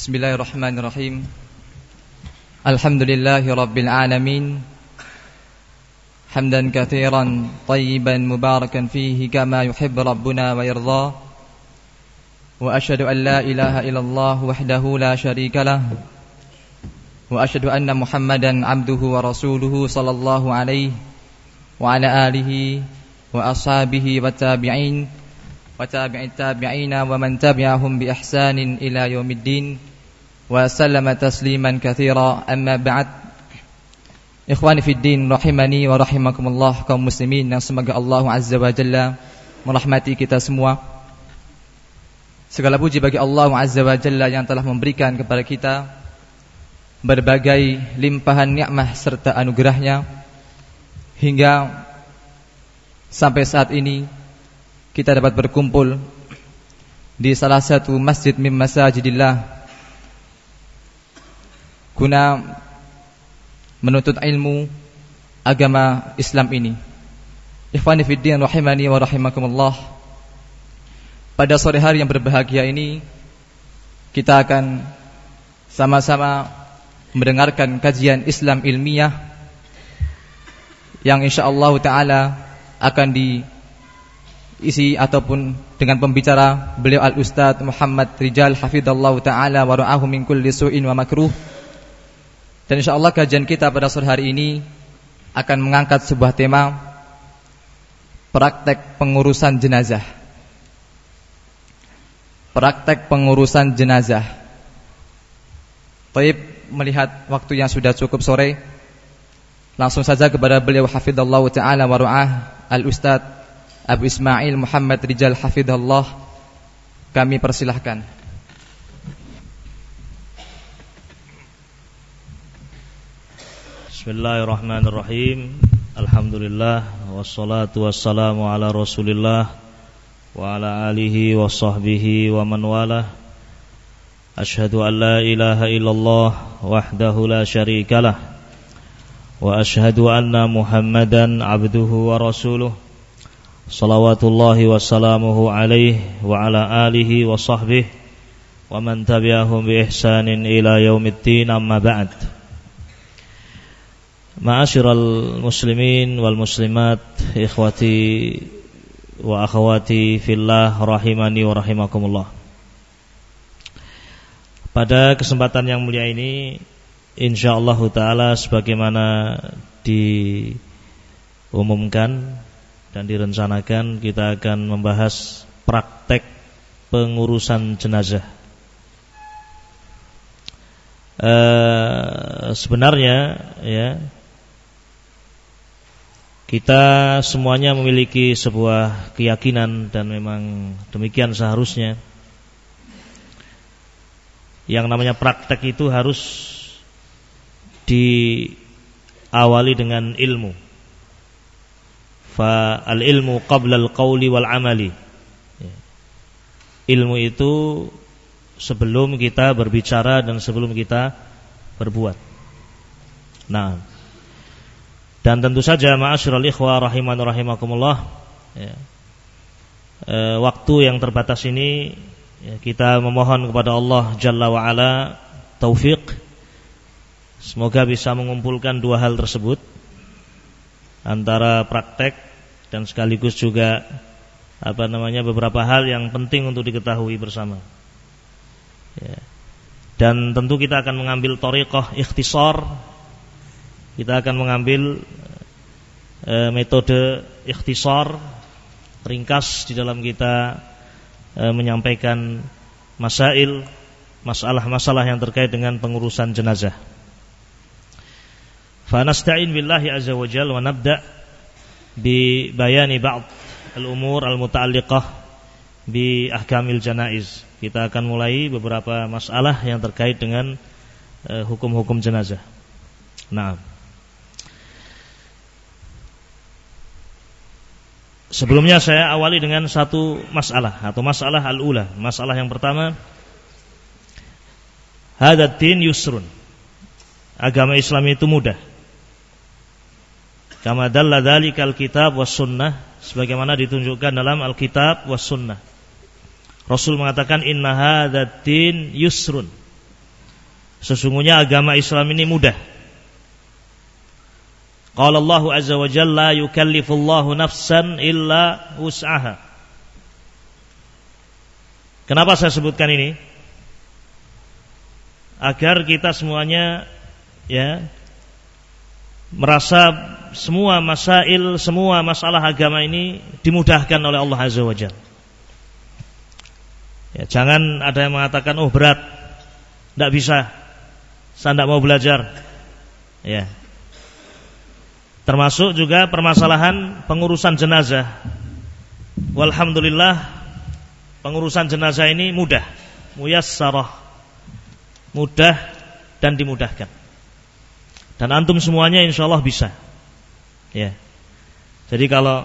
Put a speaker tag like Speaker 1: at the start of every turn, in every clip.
Speaker 1: Bismillahirrahmanirrahim. Alhamdulillahi rabbil alamin. Hamdan katsiran tayyiban mubarakan fihi kama yuhibbu rabbuna wa yarda. Wa asyhadu an la ilaha illallah wahdahu la syarika lah. Wa asyhadu anna Muhammadan abduhu wa rasuluhu sallallahu alaihi wa ala alihi wa ashabihi wa tabi'in wa tabi'it tabi'ina wa man tabi'ahum bi ihsanin ila yaumiddin wa sallama tasliman katsira. Amma ba'd. Ikhwani fid din rahimani wa rahimakumullah, kaum muslimin yang semoga Allah Azza wa Jalla merahmati kita semua. Segala puji bagi Allah Azza wa Jalla yang telah memberikan kepada kita berbagai limpahan nikmat serta anugerahnya hingga sampai saat ini kita dapat berkumpul di salah satu masjid min masajidillah guna menuntut ilmu agama Islam ini. Ikhwani fiddin rahimani wa rahimakumullah. Pada sore hari yang berbahagia ini kita akan sama-sama mendengarkan kajian Islam ilmiah yang insyaallah ta'ala akan diisi ataupun dengan pembicara beliau Al-Ustaz Muhammad Rijal hafidhallahu ta'ala wa ra'ahu min kulli su'in wa makruh. Dan insyaallah kajian kita pada sore hari ini akan mengangkat sebuah tema, praktek pengurusan jenazah. Praktek pengurusan jenazah. Baik, melihat waktu yang sudah cukup sore, langsung saja kepada beliau hafidhallahu ta'ala wa ra'ah Al-Ustaz Abu Ismail Muhammad Rijal hafidhallah kami persilahkan.
Speaker 2: Bismillahirrahmanirrahim. Alhamdulillah wassalatu wassalamu ala Rasulillah wa ala alihi wa sahbihi wa man walah. Asyhadu an la ilaha illallah wahdahu la syarikalah wa asyhadu anna Muhammadan abduhu wa rasuluh. Salawatullahi wassalamuhu alaihi wa ala alihi wa sahbihi wa man tabi'ahum bi ihsanin ila yaumiddin. Amma ba'd. Ma'asyiral muslimin wal muslimat, ikhwati wa akhwati fillah rahimani wa rahimakumullah. Pada kesempatan yang mulia ini insyaallah ta'ala sebagaimana diumumkan dan direncanakan, kita akan membahas praktek pengurusan jenazah. Sebenarnya ya, kita semuanya memiliki sebuah keyakinan dan memang demikian seharusnya. Yang namanya praktek itu harus diawali dengan ilmu. Fa al-ilmu qabla al-qawli wal amali. Ilmu itu sebelum kita berbicara dan sebelum kita berbuat. Nah, dan tentu saja ma'asyiral ikhwah rahimani rahimakumullah, ya, waktu yang terbatas ini ya, kita memohon kepada Allah Jalla wa Ala taufik, semoga bisa mengumpulkan dua hal tersebut, antara praktek dan sekaligus juga beberapa hal yang penting untuk diketahui bersama. Ya. Dan tentu kita akan mengambil thariqah ikhtisar. Kita akan mengambil metode ikhtisar, ringkas di dalam kita menyampaikan masalah-masalah yang terkait dengan pengurusan jenazah. Fa nasta'in billahi azza wa jalla wa nabda bi bayani ba'd al-umur al-muta'alliqah bi ahkamil janaiz. Kita akan mulai beberapa masalah yang terkait dengan hukum-hukum jenazah. Nah, sebelumnya saya awali dengan satu masalah atau masalah al-ula. Masalah yang pertama, hadzal din yusrun. Agama Islam itu mudah. Kama dalla dzalikal kitab was sunnah, sebagaimana ditunjukkan dalam Alkitab was sunnah. Rasul mengatakan inna hadzal din yusrun. Sesungguhnya agama Islam ini mudah. Qala Allah azza wa jalla, la yukallifullahu nafsan illa wus'aha. Kenapa saya sebutkan ini? Agar kita semuanya merasa semua masalah agama ini dimudahkan oleh Allah azza wa jalla. Jangan ada yang mengatakan, oh berat, tidak bisa, saya tidak mau belajar. Termasuk juga permasalahan pengurusan jenazah. Walhamdulillah, pengurusan jenazah ini mudah, muyassarah, mudah dan dimudahkan. Dan antum semuanya insyaallah bisa. Jadi kalau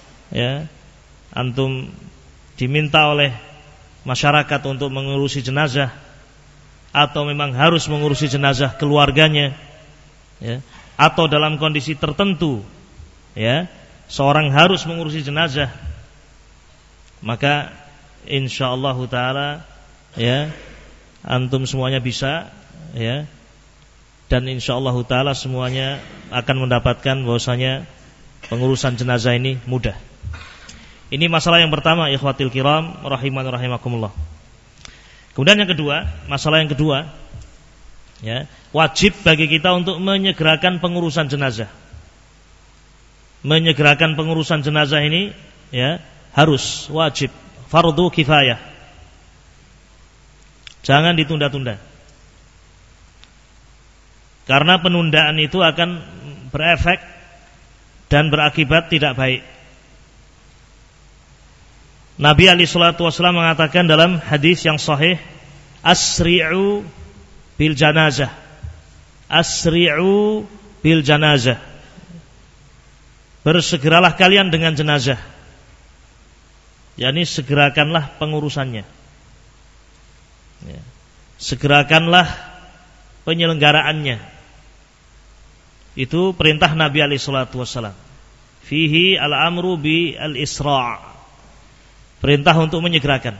Speaker 2: antum diminta oleh masyarakat untuk mengurusi jenazah, atau memang harus mengurusi jenazah keluarganya, atau dalam kondisi tertentu, seorang harus mengurusi jenazah, maka insyaallah taala antum semuanya bisa, dan insyaallah taala semuanya akan mendapatkan bahwasanya pengurusan jenazah ini mudah. Ini masalah yang pertama, ikhwatil kiram rahiman rahimakumullah. Kemudian yang kedua, masalah yang kedua, wajib bagi kita untuk menyegerakan pengurusan jenazah. Menyegerakan pengurusan jenazah ini harus, wajib, fardu kifayah. Jangan ditunda-tunda. Karena penundaan itu akan berefek dan berakibat tidak baik. Nabi alaihi salatu wasallam mengatakan dalam hadis yang sahih, asri'u bil janazah. Asri'u bil janazah. Bersegeralah kalian dengan jenazah. yakni segerakanlah pengurusannya. Segerakanlah penyelenggaraannya. Itu perintah Nabi alaihi salatu wasallam. Fihi al-amru bi al-isra'. Perintah untuk menyegerakan.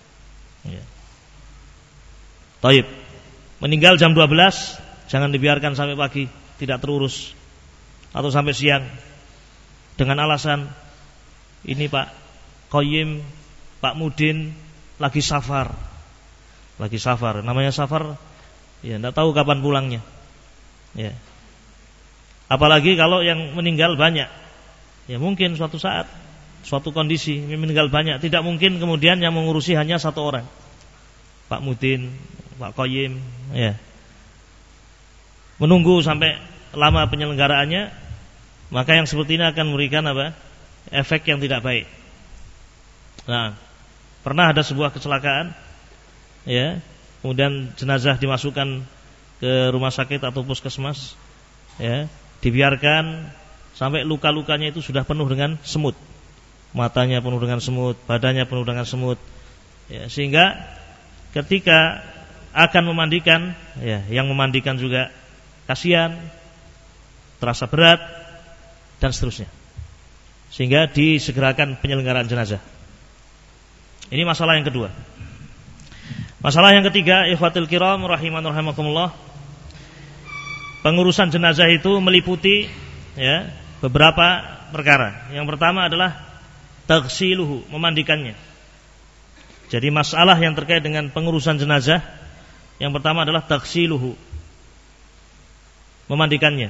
Speaker 2: Taib. Meninggal jam 12, jangan dibiarkan sampai pagi, tidak terurus. Atau sampai siang. Dengan alasan ini Pak Qayyim, Pak Mudin lagi safar. Lagi safar. Namanya safar, ya enggak tahu kapan pulangnya. Ya. Apalagi kalau yang meninggal banyak. Ya mungkin suatu saat, suatu kondisi meninggal banyak, tidak mungkin kemudian yang mengurusi hanya satu orang. Pak Mudin, Pak Qayyim, ya. Menunggu sampai lama penyelenggaraannya, maka yang seperti ini akan memberikan apa? Efek yang tidak baik. Nah, pernah ada sebuah kecelakaan, ya, kemudian jenazah dimasukkan ke rumah sakit atau puskesmas, ya, dibiarkan sampai luka-lukanya itu sudah penuh dengan semut, matanya penuh dengan semut, badannya penuh dengan semut, ya, sehingga ketika akan memandikan, ya, yang memandikan juga kasihan, terasa berat dan seterusnya, sehingga disegerakan penyelenggaraan jenazah. Ini masalah yang kedua. Masalah yang ketiga, ikhwatul kiram rahiman rahimakumullah, pengurusan jenazah itu meliputi, ya, beberapa perkara. Yang pertama adalah taghsiluhu, memandikannya. Jadi masalah yang terkait dengan pengurusan jenazah, yang pertama adalah taghsiluhu, memandikannya.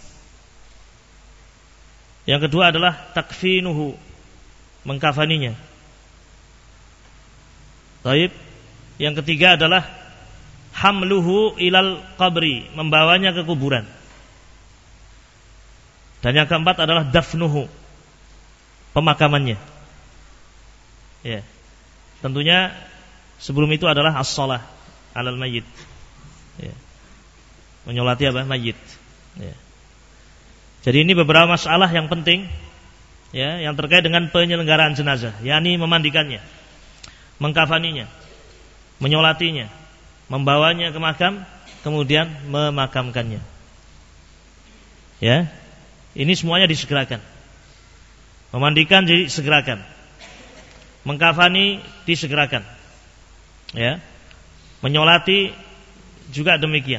Speaker 2: Yang kedua adalah takfinuhu, mengkafaninya. Taib. Yang ketiga adalah hamluhu ilal qabri, membawanya ke kuburan. Dan yang keempat adalah dafnuhu, pemakamannya. Ya. Tentunya sebelum itu adalah as-shalah alal mayyit. Ya. Menyolati apa? Mayyit. Ya. Jadi ini beberapa masalah yang penting, ya, yang terkait dengan penyelenggaraan jenazah, yakni memandikannya, mengkafaninya, menyolatinya, membawanya ke makam, kemudian memakamkannya. Ya, ini semuanya disegerakan. Memandikan disegerakan, mengkafani disegerakan, ya, menyolati juga demikian.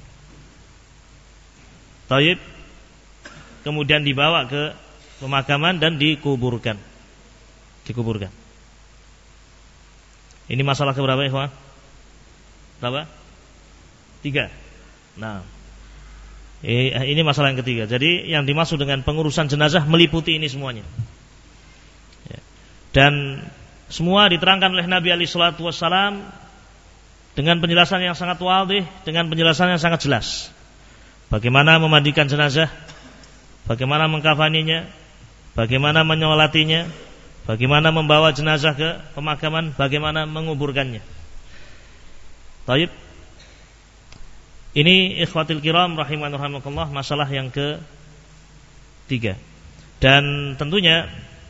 Speaker 2: Taib, kemudian dibawa ke pemakaman dan dikuburkan. Ini masalah keberapa, ikhwan? Berapa? 3. Nah, ini masalah yang ketiga. Jadi yang dimaksud dengan pengurusan jenazah meliputi ini semuanya. Dan semua diterangkan oleh Nabi alaihi salatu wassalam dengan penjelasan yang sangat wadih, dengan penjelasan yang sangat jelas. Bagaimana memandikan jenazah, bagaimana mengkafaninya, bagaimana menyolatinya, bagaimana membawa jenazah ke pemakaman, bagaimana menguburkannya. Taib. Ini ikhwatil kiram rahimanurahmakumullah, masalah yang ke-3. Dan tentunya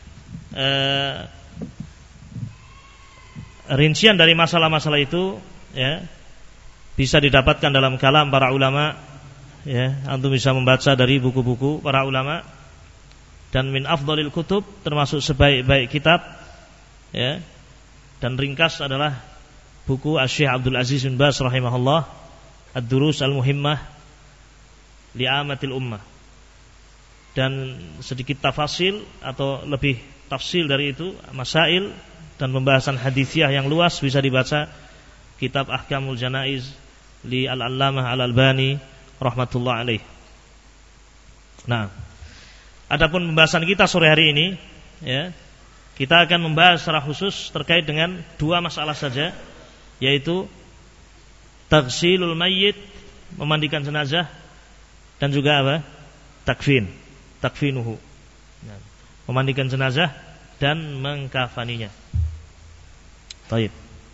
Speaker 2: rincian dari masalah-masalah itu ya bisa didapatkan dalam kalam para ulama, ya, antum bisa membaca dari buku-buku para ulama. Dan min afdhalil kutub, termasuk sebaik-baik kitab, ya, dan ringkas adalah buku Asy-Syaikh Abdul Aziz bin Baz rahimahullah, Ad-Durus Al-Muhimmah Li'amatil Ummah. Dan sedikit tafasil atau lebih tafsil dari itu, masail dan pembahasan haditsiyah yang luas bisa dibaca kitab Ahkamul Janaiz li Al-Allamah Al-Albani rahmatullah alaih. Nah, adapun pembahasan kita sore hari ini, ya, kita akan membahas secara khusus terkait dengan 2 masalah saja, yaitu taghsilul mayyit, memandikan jenazah, dan juga apa? Takfinuhu. Memandikan jenazah dan mengkafaninya. Baik.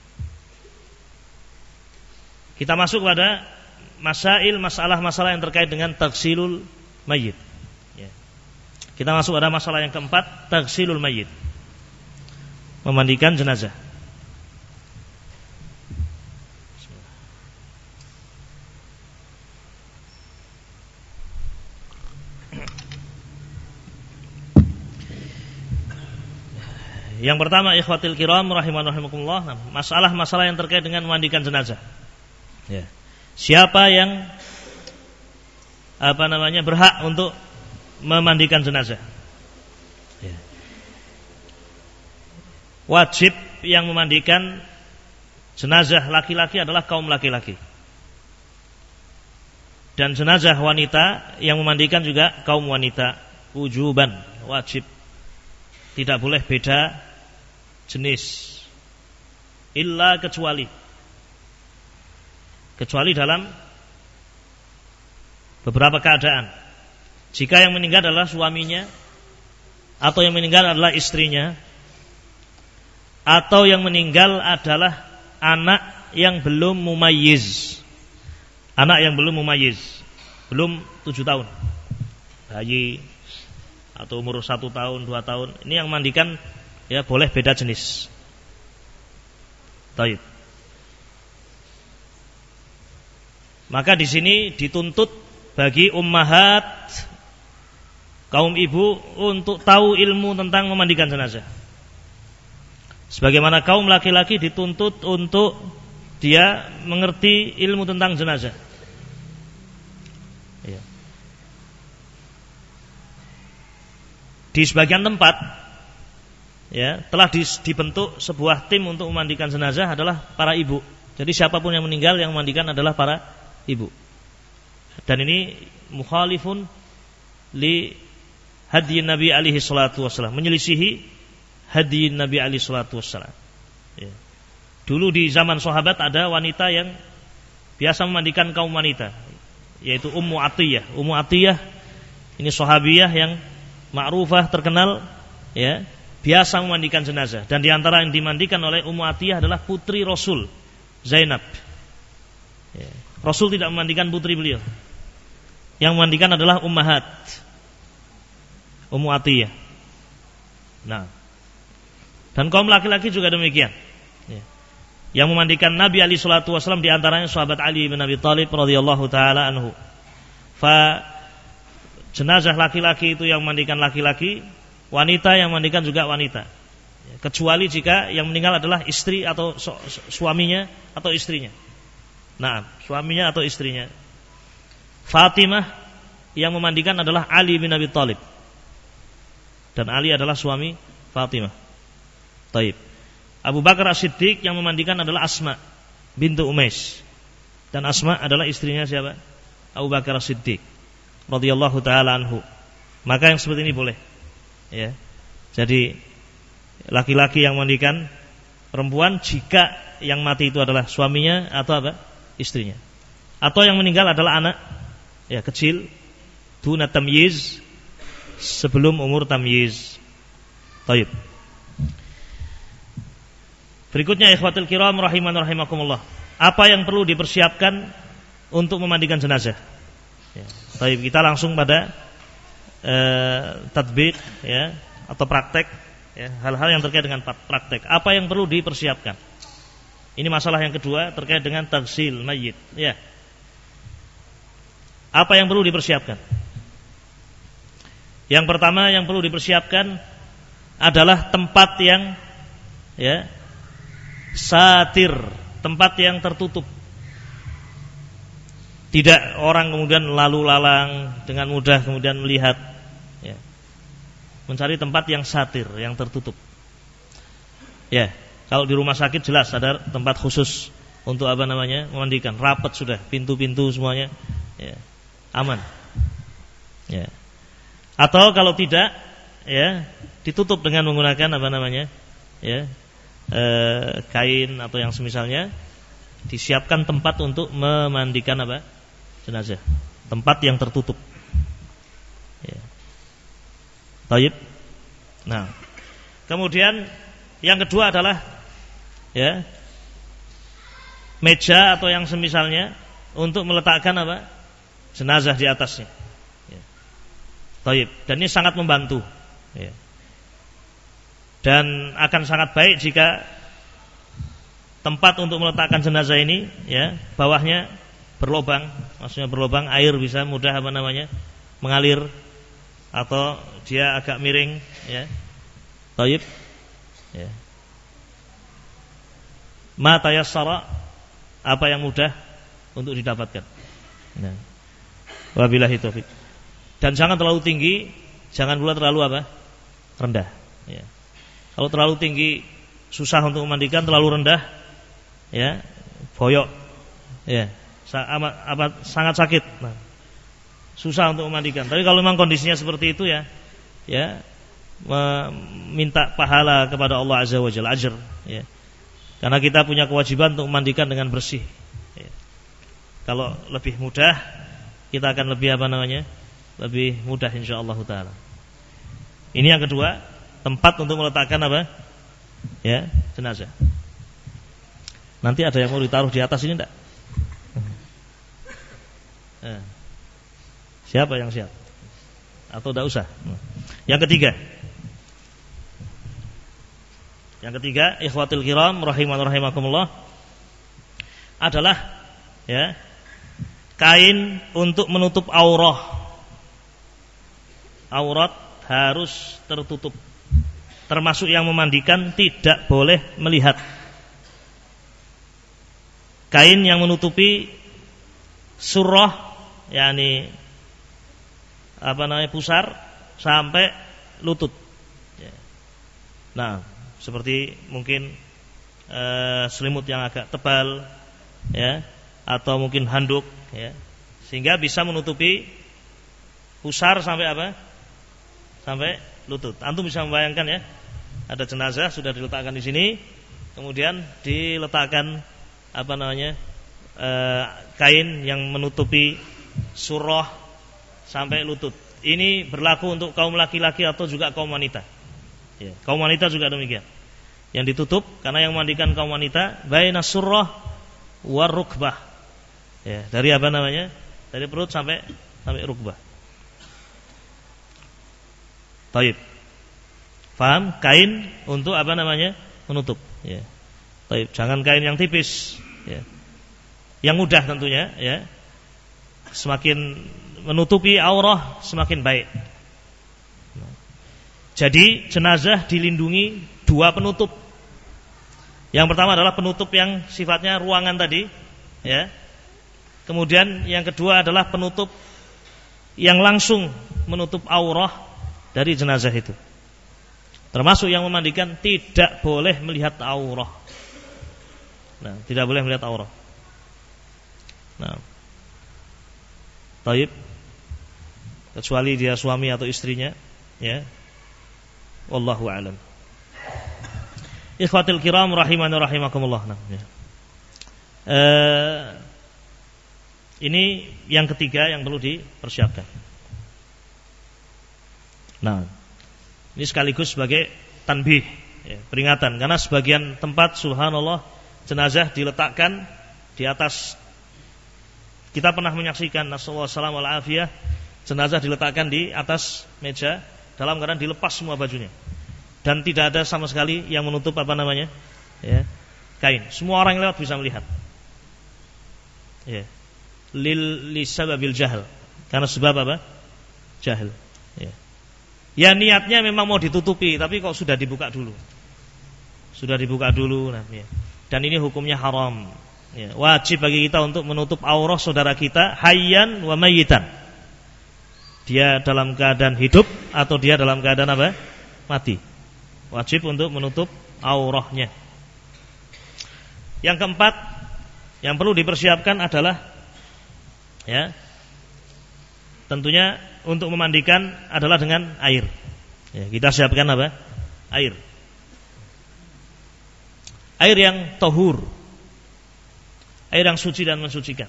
Speaker 2: Kita masuk pada masalah-masalah yang terkait dengan taghsilul mayyit. Ya. Kita masuk pada masalah yang keempat, taghsilul mayyit, memandikan jenazah. Yang pertama, ikhwatil kiram rahimanurahmakumullah, masalah-masalah yang terkait dengan memandikan jenazah. Ya. Siapa yang berhak untuk memandikan jenazah? Ya. Wajib yang memandikan jenazah laki-laki adalah kaum laki-laki. Dan jenazah wanita yang memandikan juga kaum wanita, wujuban, wajib. Tidak boleh beda jenis, illa kecuali dalam beberapa keadaan. Jika yang meninggal adalah suaminya, atau yang meninggal adalah istrinya, atau yang meninggal adalah anak yang belum mumayyiz. Anak yang belum mumayyiz, belum 7 tahun, bayi atau umur 1 tahun, 2 tahun, ini yang mandikan, ya, boleh beda jenis. Baik. Maka di sini dituntut bagi ummahat, kaum ibu, untuk tahu ilmu tentang memandikan jenazah. Sebagaimana kaum laki-laki dituntut untuk dia mengerti ilmu tentang jenazah. Ya. Di sebagian tempat, ya, telah dibentuk sebuah tim untuk memandikan jenazah adalah para ibu. Jadi siapapun yang meninggal, yang memandikan adalah para ibu. Dan ini mukhalifun li hadyi Nabi alaihi salatu wassalam, menyelisihi hadyi Nabi alaihi salatu wassalam. Ya. Dulu di zaman sahabat ada wanita yang biasa memandikan kaum wanita, yaitu Ummu Atiyah. Ummu Atiyah ini sahabiyah yang ma'rufah, terkenal, ya, biasa memandikan jenazah. Dan di antara yang dimandikan oleh Ummu Atiyah adalah putri Rasul, Zainab. Ya. Rasul tidak memandikan putri beliau. Yang memandikan adalah ummahat, Ummu Atiyah. Nah, dan kaum laki-laki juga demikian. Ya. Yang memandikan Nabi alaihi salatu wasallam di antaranya sahabat Ali bin Abi Thalib radhiyallahu taala anhu. Jenazah laki-laki itu yang memandikan laki-laki, wanita yang memandikan juga wanita. Kecuali jika yang meninggal adalah istri atau suaminya atau istrinya. Nah, suaminya atau istrinya. Fatimah yang memandikan adalah Ali bin Abi Thalib. Dan Ali adalah suami Fatimah. Taib. Abu Bakar As-Siddiq yang memandikan adalah Asma bintu Umais. Dan Asma adalah istrinya siapa? Abu Bakar As-Siddiq radhiyallahu taala anhu. Maka yang seperti ini boleh. Ya. Jadi laki-laki yang memandikan perempuan jika yang mati itu adalah suaminya atau apa? Istrinya. Atau yang meninggal adalah anak ya kecil duna tamyiz, sebelum umur tamyiz. Taib. Berikutnya ikhwatul kiram rahiman rahimakumullah. Apa yang perlu dipersiapkan untuk memandikan jenazah? Ya. Taib, kita langsung pada tatbiq ya atau praktek ya, hal-hal yang terkait dengan praktek. Apa yang perlu dipersiapkan? Ini masalah yang kedua terkait dengan taghsil mayyit ya. Apa yang perlu dipersiapkan? Yang pertama yang perlu dipersiapkan adalah tempat yang ya satir, tempat yang tertutup. Tidak orang kemudian lalu lalang dengan mudah kemudian melihat ya. Mencari tempat yang satir, yang tertutup. Ya, kalau di rumah sakit jelas ada tempat khusus untuk apa namanya? Memandikan, rapat sudah, pintu-pintu semuanya ya, aman. Ya. Atau kalau tidak ya, ditutup dengan menggunakan apa namanya? Ya. Kain atau yang semisalnya, disiapkan tempat untuk memandikan apa? Jenazah. Tempat yang tertutup. Ya. Taib. Nah, kemudian yang kedua adalah ya meja atau yang semisalnya untuk meletakkan apa? Jenazah di atasnya. Ya. Taib. Dan ini sangat membantu. Ya. Dan akan sangat baik jika tempat untuk meletakkan jenazah ini ya bawahnya berlobang, maksudnya berlobang, air bisa mudah apa namanya mengalir atau dia agak miring ya. Taib ya. Ma tayassara, apa yang mudah untuk didapatkan. Nah. Wabillahi taufik. Dan jangan terlalu tinggi, jangan pula terlalu apa? Rendah ya. Kalau terlalu tinggi susah untuk memandikan, terlalu rendah ya boyok ya sangat sakit. Nah, susah untuk memandikan. Tapi kalau memang kondisinya seperti itu ya meminta pahala kepada Allah Azza wa Jalla, ajr ya. Karena kita punya kewajiban untuk memandikan dengan bersih ya. Kalau lebih mudah kita akan lebih apa namanya? Lebih mudah insyaallah taala. Ini yang kedua, tempat untuk meletakkan apa? Ya, jenazah. Nanti ada yang mau ditaruh di atas ini enggak? Siapa yang siap? Atau enggak usah? Yang ketiga, ikhwatul kiram rahiman rahimakumullah, adalah ya kain untuk menutup aurat harus tertutup. Termasuk yang memandikan tidak boleh melihat. Kain yang menutupi surah, yakni apa namanya pusar sampai lutut. Nah, seperti mungkin selimut yang agak tebal, ya, atau mungkin handuk, ya, sehingga bisa menutupi pusar sampai apa? Sampai lutut. Antum bisa membayangkan ya, ada jenazah sudah diletakkan di sini, kemudian diletakkan apa namanya kain yang menutupi surah sampai lutut. Ini berlaku untuk kaum laki-laki atau juga kaum wanita. Ya, kaum wanita juga demikian. Yang ditutup karena yang memandikan kaum wanita baina surrah war rukbah. Ya, dari apa namanya? Dari perut sampai rukbah. Taib. Paham? Kain untuk apa namanya? Menutup. Ya. Taib. Jangan kain yang tipis. Ya. Yang mudah tentunya. Ya. Semakin menutupi aurah semakin baik. Jadi jenazah dilindungi dua penutup. Yang pertama adalah penutup yang sifatnya ruangan tadi, ya, Kemudian yang kedua adalah penutup yang langsung menutup aurah dari jenazah itu. Termasuk yang memandikan tidak boleh melihat aurah. Nah, tidak boleh melihat aurah. Nah, taib, kecuali dia suami atau istrinya, ya. Wallahu a'lam. Ikhwatul kiram rahimani rahimakumullah. Nah, ya. Ini yang ketiga yang perlu dipersiapkan. Nah, ini sekaligus sebagai tanbih, ya, peringatan, karena sebagian tempat subhanallah jenazah diletakkan di atas. Kita pernah menyaksikan nasallahu salam wal afiyah, jenazah diletakkan di atas meja dalam keadaan dilepas semua bajunya dan tidak ada sama sekali yang menutup ya, kain. Semua orang yang lewat bisa melihat. Ya. Lisababil jahil, karena sebab apa? Jahil. Ya. Ya niatnya memang mau ditutupi, tapi kok sudah dibuka dulu. Nah, ya. Dan ini hukumnya haram. Ya, wajib bagi kita untuk menutup aurah saudara kita hayyan wa mayyitan. Dia dalam keadaan hidup atau dia dalam keadaan apa? Mati. Wajib untuk menutup aurahnya. Yang keempat yang perlu dipersiapkan adalah, ya, tentunya untuk memandikan adalah dengan air. Ya, kita siapkan apa? Air. Air yang tahur, air yang suci dan mensucikan.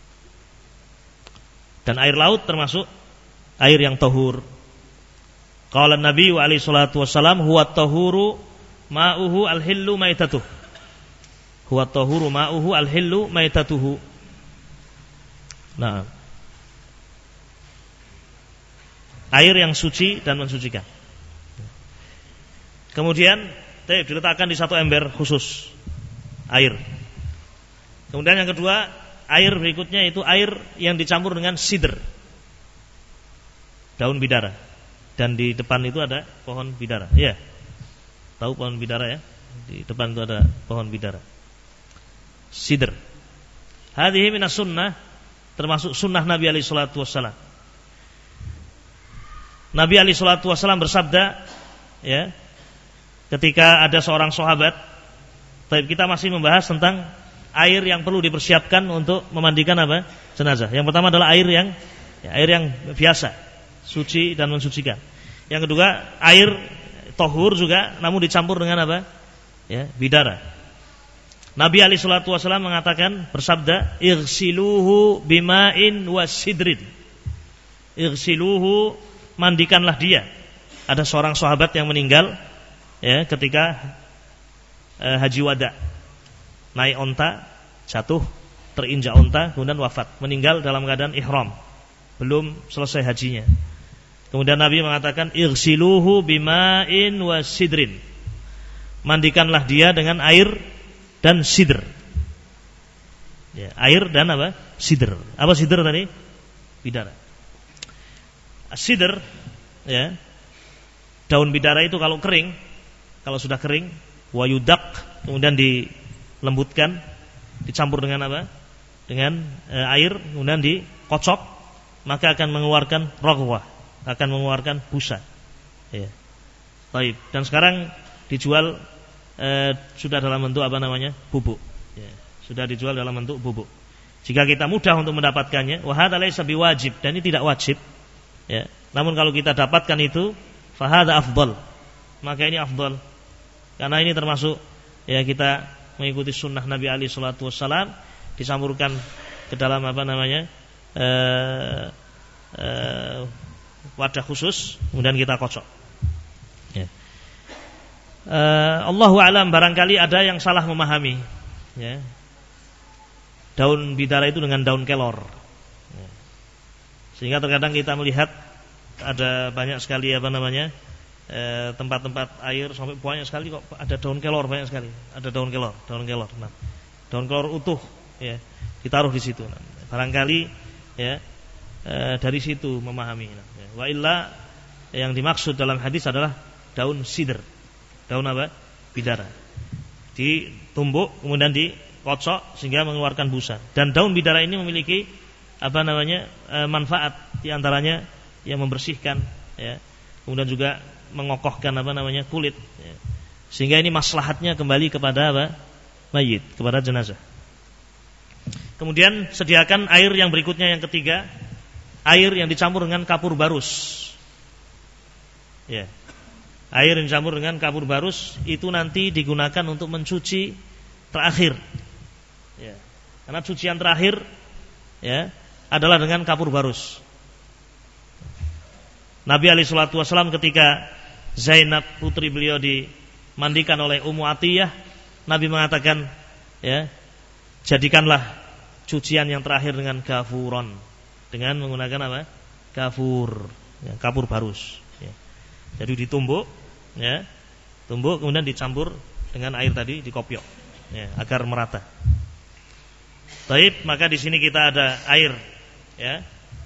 Speaker 2: Dan air laut termasuk air yang tahur. Qala Nabi wa alaihi salatu wassalam huwa tahuru ma'uhu al-hillu maitatuh. Huwa tahuru ma'uhu al-hillu maitatuhu. Nah, air yang suci dan mensucikan. Kemudian diletakkan di satu ember khusus air. Kemudian yang kedua, air berikutnya itu air yang dicampur dengan sidr, daun bidara. Dan di depan itu ada pohon bidara. Ya, tahu pohon bidara ya? Di depan itu ada pohon bidara. Sidr. Hadhihi minas sunnah, termasuk sunnah Nabi alaihi salatu wassalam. Nabi alaihi salatu wassalam bersabda, ya, ketika ada seorang sahabat, kita masih membahas tentang air yang perlu dipersiapkan untuk memandikan apa? Jenazah. Yang pertama adalah air yang biasa, suci dan mensucikan. Yang kedua, air tahur juga namun dicampur dengan apa? Ya, bidara. Nabi alaihi salatu wasallam mengatakan, bersabda, "Ighsiluhu bima'in wasidrin." Ighsiluhu, mandikanlah dia. Ada seorang sahabat yang meninggal, ya, ketika haji wada, naik onta, jatuh, terinjak onta, kemudian wafat, meninggal dalam keadaan ihram, belum selesai hajinya. Kemudian Nabi mengatakan, "Ighsiluhu bima'in wasidrin." Mandikanlah dia dengan air dan sidr. Ya, air dan apa? Sidr. Apa sidr tadi? Bidara. Sidr, ya, daun bidara itu kalau kering, kalau sudah kering, wayudak, kemudian dilembutkan, dicampur dengan apa? Dengan air, kemudian dikocok, maka akan mengeluarkan raghwah, akan mengeluarkan busa. Ya. Baik. Dan sekarang dijual sudah dalam bentuk apa namanya? Bubuk. Ya. Sudah dijual dalam bentuk bubuk. Jika kita mudah untuk mendapatkannya, wa hadza laysa biwajib, dan ini tidak wajib. Ya. Namun kalau kita dapatkan itu, fa hadza afdal. Maka ini afdal. Karena ini termasuk, ya, kita mengikuti sunnah Nabi alaihi salatu wassalam, dicampurkan ke dalam apa namanya? Wadah khusus, kemudian kita kocok. Ya. Allahu a'lam, barangkali ada yang salah memahami, ya, daun bidara itu dengan daun kelor, ya. Sehingga terkadang kita melihat ada banyak sekali apa namanya tempat-tempat air sampai banyak sekali kok ada daun kelor, banyak sekali ada daun kelor. Nah, daun kelor utuh, ya, ditaruh di situ. Nah, barangkali, ya, dari situ memahami. Nah, ya. Wa illa, yang dimaksud dalam hadis adalah daun sidr. Daun apa? Bidara. Ditumbuk, kemudian dikocok sehingga mengeluarkan busa. Dan daun bidara ini memiliki manfaat, di antaranya yang membersihkan, ya. Kemudian juga mengokohkan kulit, ya. Sehingga ini maslahatnya kembali kepada mayit, kepada jenazah. Kemudian sediakan air yang berikutnya, yang ketiga, air yang dicampur dengan kapur barus. Ya. Air yang dicampur dengan kapur barus itu nanti digunakan untuk mencuci terakhir. Ya. Karena cucian terakhir, ya, adalah dengan kapur barus. Nabi alaihi salatu wasallam ketika Zainab putri beliau dimandikan oleh Ummu Atiyah, Nabi mengatakan, ya, jadikanlah cucian yang terakhir dengan gafuron, dengan menggunakan gafur, ya, kapur barus, ya. Jadi ditumbuk, ya, tumbuk kemudian dicampur dengan air tadi, dikopiok, ya, agar merata. Baik, maka di sini kita ada air, ya,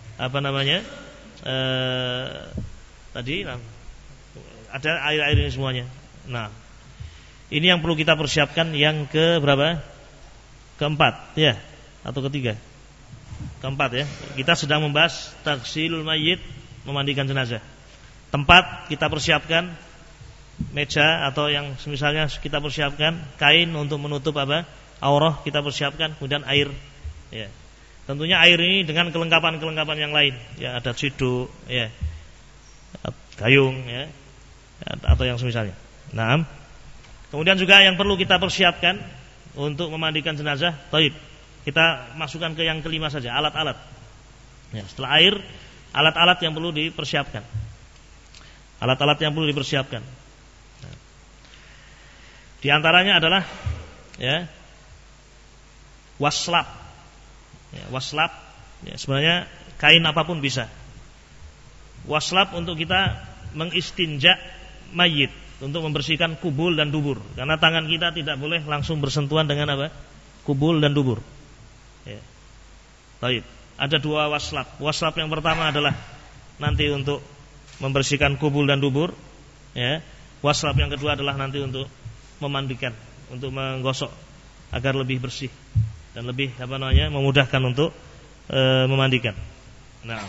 Speaker 2: tadi ada air-air ini semuanya. Nah, ini yang perlu kita persiapkan, yang ke berapa? Keempat, ya, atau ketiga? Keempat, ya. Kita sedang membahas taghsilul mayyit, memandikan jenazah. Tempat kita persiapkan, meja atau yang semisalnya kita persiapkan, kain untuk menutup aurah kita persiapkan, kemudian air, ya. Tentunya air ini dengan kelengkapan-kelengkapan yang lain, ya, ada ciduk, ya, gayung, ya, atau yang semisalnya. Nah, kemudian juga yang perlu kita persiapkan untuk memandikan jenazah, taib. Kita masukkan ke yang kelima saja, alat-alat. Ya, setelah air, alat-alat yang perlu dipersiapkan. Alat-alat yang perlu dipersiapkan. Nah, di antaranya adalah, ya, waslap. Ya, waslap, ya, sebenarnya kain apapun bisa. Waslap untuk kita mengistinja mayit, untuk membersihkan kubul dan dubur. Karena tangan kita tidak boleh langsung bersentuhan dengan kubul dan dubur. Ya. Baik. Ada dua waslap. Waslap yang pertama adalah nanti untuk membersihkan kubul dan dubur. Ya. Waslap yang kedua adalah nanti untuk memandikan, untuk menggosok agar lebih bersih dan lebih memudahkan untuk memandikan. Nah,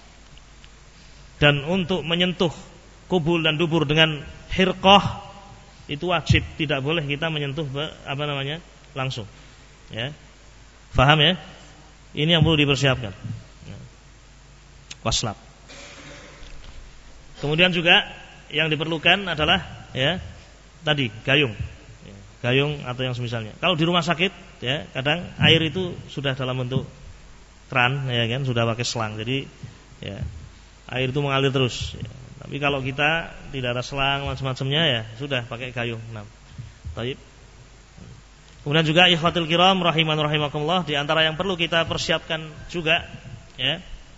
Speaker 2: dan untuk menyentuh kubul dan dubur dengan hirqah itu wajib, tidak boleh kita menyentuh langsung. Ya. Faham, ya? Ini yang perlu dipersiapkan. Waslap. Kemudian juga yang diperlukan adalah, ya, tadi gayung. Ya, gayung atau yang semisalnya. Kalau di rumah sakit, ya, kadang air itu sudah dalam bentuk kran, ya kan, sudah pakai selang. Jadi, ya, air itu mengalir terus, ya. Tapi kalau kita tidak ada selang macam-macamnya, ya sudah pakai gayung. Nah, baik. Kemudian juga ikhwatul kiram rahimakumullah, di antara yang perlu kita persiapkan juga, ya,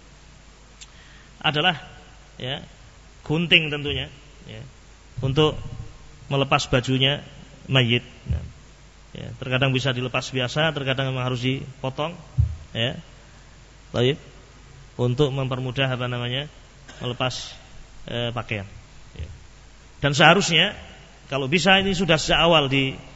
Speaker 2: adalah, ya, gunting tentunya, ya, untuk melepas bajunya mayit. Nah, ya, terkadang bisa dilepas biasa, terkadang memang harus dipotong, ya. Baik. Untuk mempermudah melepas pakaian. Ya. Dan seharusnya kalau bisa ini sudah sejak awal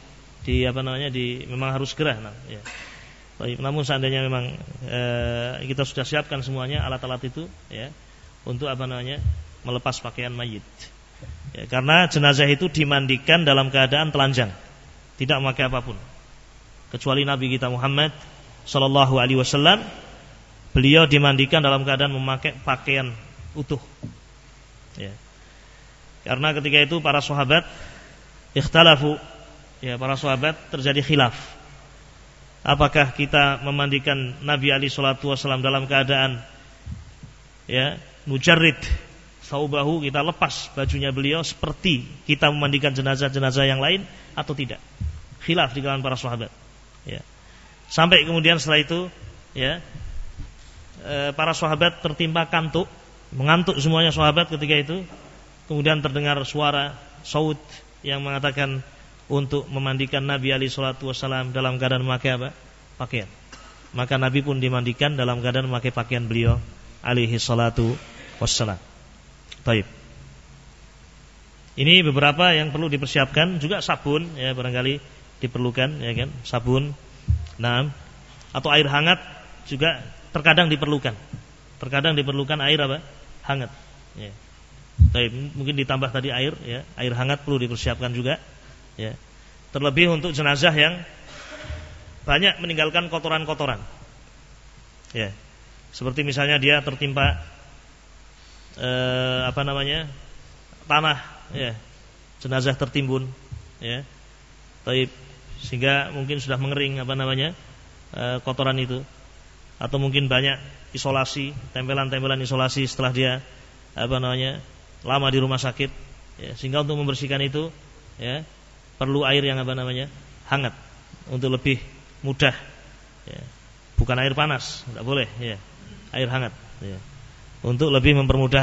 Speaker 2: memang harus segera. Nah, ya. Baik, namun seandainya memang kita sudah siapkan semuanya alat-alat itu, ya, untuk melepas pakaian mayit. Ya, karena jenazah itu dimandikan dalam keadaan telanjang, tidak memakai apapun. Kecuali Nabi kita Muhammad sallallahu alaihi wasallam, beliau dimandikan dalam keadaan memakai pakaian utuh. Ya. Karena ketika itu para sahabat ikhtalafu, ya, para sahabat terjadi khilaf. Apakah kita memandikan Nabi alaihi salatu wasallam dalam keadaan, ya, mujarrid saubahu, kita lepas bajunya beliau seperti kita memandikan jenazah-jenazah yang lain atau tidak? Khilaf di kalangan para sahabat. Ya. Sampai kemudian setelah itu, ya, para sahabat tertimpa kantuk, mengantuk semuanya sahabat ketika itu. Kemudian terdengar suara saut yang mengatakan untuk memandikan Nabi alaihi salatu wasallam dalam keadaan memakai pakaian. Maka Nabi pun dimandikan dalam keadaan memakai pakaian beliau alaihi salatu wassalam. Baik. Ini beberapa yang perlu dipersiapkan. Juga sabun, ya, barangkali diperlukan, ya kan, sabun, Nah, atau air hangat juga terkadang diperlukan. Terkadang diperlukan air apa? Hangat. Ya. Tapi mungkin ditambah tadi air, ya, air hangat perlu dipersiapkan juga. Ya. Terlebih untuk jenazah yang banyak meninggalkan kotoran-kotoran. Ya. Seperti misalnya dia tertimpa tanah, ya. Jenazah tertimbun, ya. Taib, sehingga mungkin sudah mengering kotoran itu, atau mungkin banyak isolasi, tempelan-tempelan isolasi setelah dia lama di rumah sakit, ya, sehingga untuk membersihkan itu, ya, perlu air yang hangat untuk lebih mudah, ya. Bukan air panas, tidak boleh, ya, air hangat, ya, untuk lebih mempermudah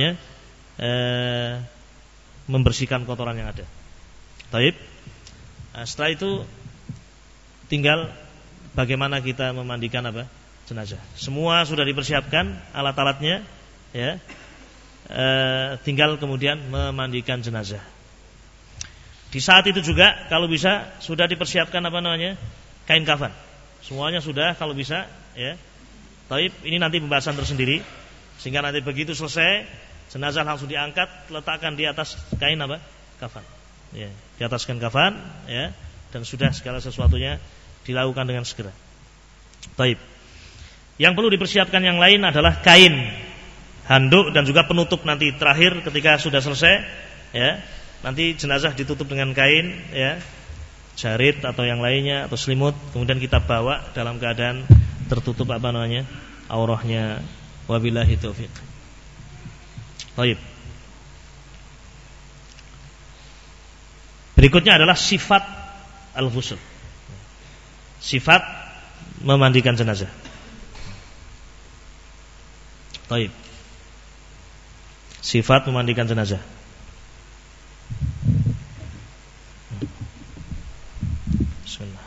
Speaker 2: membersihkan kotoran yang ada. Taib. Nah, setelah itu tinggal bagaimana kita memandikan jenazah. Semua sudah dipersiapkan alat-alatnya, ya. Tinggal kemudian memandikan jenazah. Di saat itu juga kalau bisa sudah dipersiapkan kain kafan. Semuanya sudah kalau bisa, ya. Taib, ini nanti pembahasan tersendiri, sehingga nanti begitu selesai jenazah langsung diangkat, letakkan di atas kain kafan. Ya, di atas kain kafan, ya, dan sudah segala sesuatunya dilakukan dengan segera. Taib. Yang perlu dipersiapkan yang lain adalah kain, handuk, dan juga penutup nanti terakhir ketika sudah selesai, ya. Nanti jenazah ditutup dengan kain, ya, jarit atau yang lainnya atau selimut, kemudian kita bawa dalam keadaan tertutup aurahnya. Wabillahi taufiq. Baik. Berikutnya adalah sifat al-ghusl. Sifat memandikan jenazah. Baik. Sifat memandikan jenazah. Bismillah.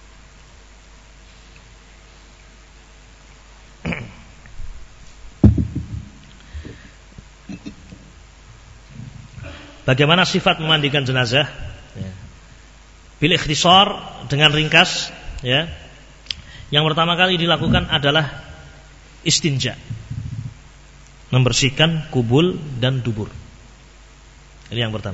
Speaker 2: Bagaimana sifat memandikan jenazah? Ya. Bil ikhtisar, dengan ringkas, ya. Yang pertama kali dilakukan adalah istinja, membersihkan kubul dan dubur. Ini yang pertama.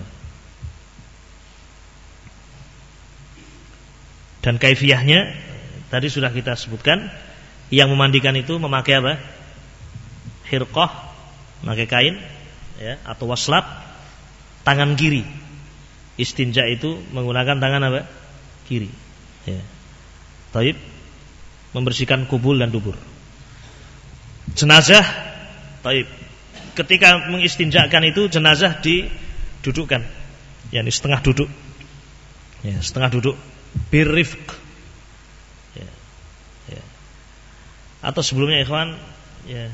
Speaker 2: Dan kaifiyahnya tadi sudah kita sebutkan. Yang memandikan itu memakai Hirqah, memakai kain, ya, atau waslab, tangan kiri. Istinja itu menggunakan tangan kiri. Ya. Taib, membersihkan kubul dan dubur. Jenazah, taib. Ketika mengistinjakan itu jenazah didudukkan, yakni setengah duduk. Ya, setengah duduk. Birrifq. Ya. Ya. Atau sebelumnya ikhwan, ya,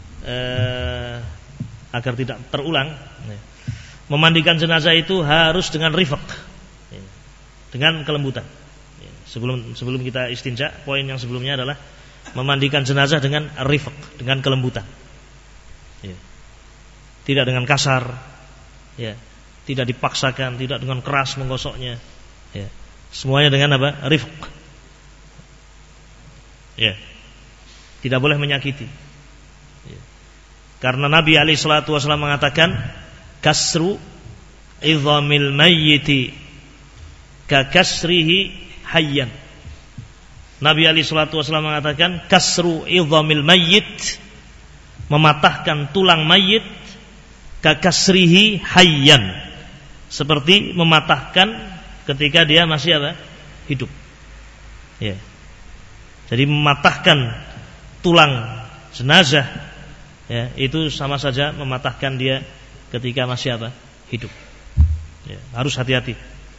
Speaker 2: agar tidak terulang, ya, memandikan jenazah itu harus dengan rifq, ya, dengan kelembutan. Ya, sebelum kita istinja, poin yang sebelumnya adalah memandikan jenazah dengan rifq, dengan kelembutan. Ya. Tidak dengan kasar, ya, tidak dipaksakan, tidak dengan keras menggosoknya, ya. Semuanya dengan rifq. Ya. Tidak boleh menyakiti. Ya. Karena Nabi SAW mengatakan, kasru idhamil mayyiti ka kasrihi hayyan. Nabi SAW mengatakan, kasru idhamil mayyit, mematahkan tulang mayit, ka kasrihi hayyan, seperti mematahkan ketika dia masih hidup. Ya. Jadi mematahkan tulang jenazah, ya, itu sama saja mematahkan dia ketika masih hidup. Ya, harus hati-hati.